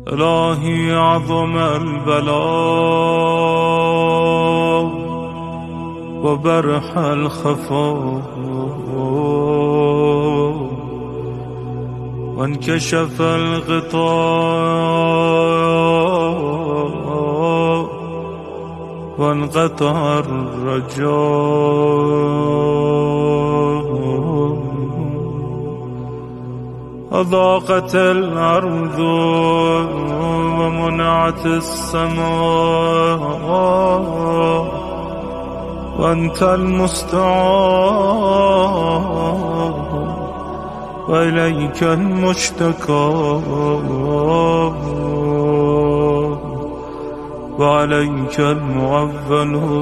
إلهي عظم البلاء وبرح الخفاء وانكشف الغطاء وانقطع الرجاء أضاقت الأرض ومنعت السماء وأنت المستعان وإليك المشتكى وعليك المعول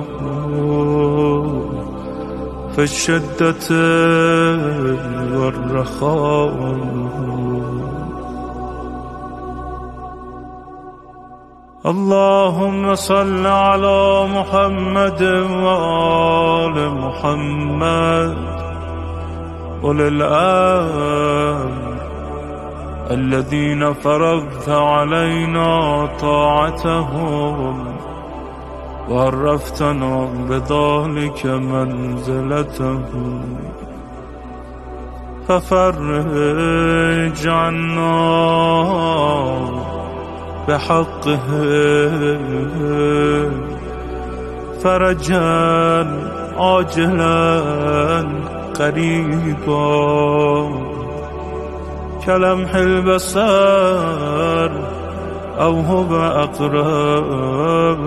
في الشدة والرخاء. اللهم صل على محمد وآل محمد أولي الأمر الذين فرضت علينا طاعتهم وعرفتنا بذلك منزلتهم، ففرج عنا بحقهم فرجا عاجلا قريبا كلمح البصر أو هو أقرب.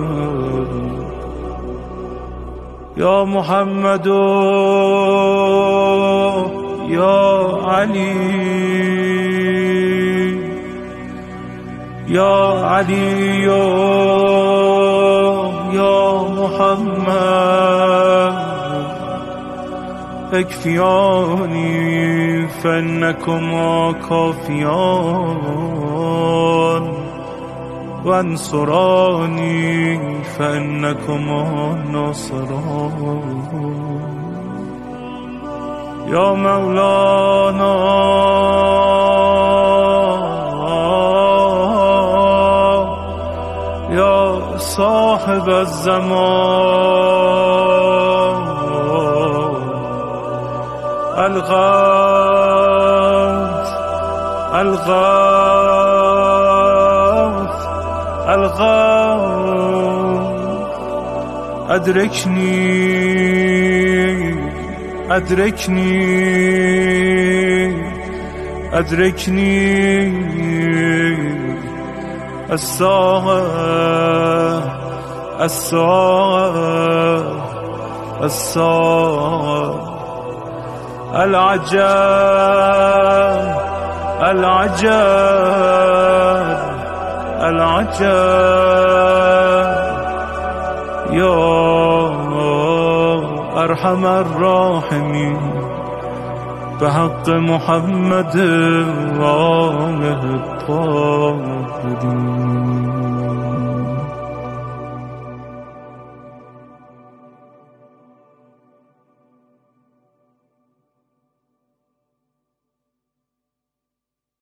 يا محمد يا علي يا علي يا محمد اكفياني فإنكما كافيان وانصراني فإنكما ناصران. يا مولانا يا صاحب الزمان الغوث الغوث الغوث أدركني أدركني أدركني الساعة الساعة الساعة العجب العجب العجب. يا أرحم الراحمين بحق محمد وآله الطاهرين.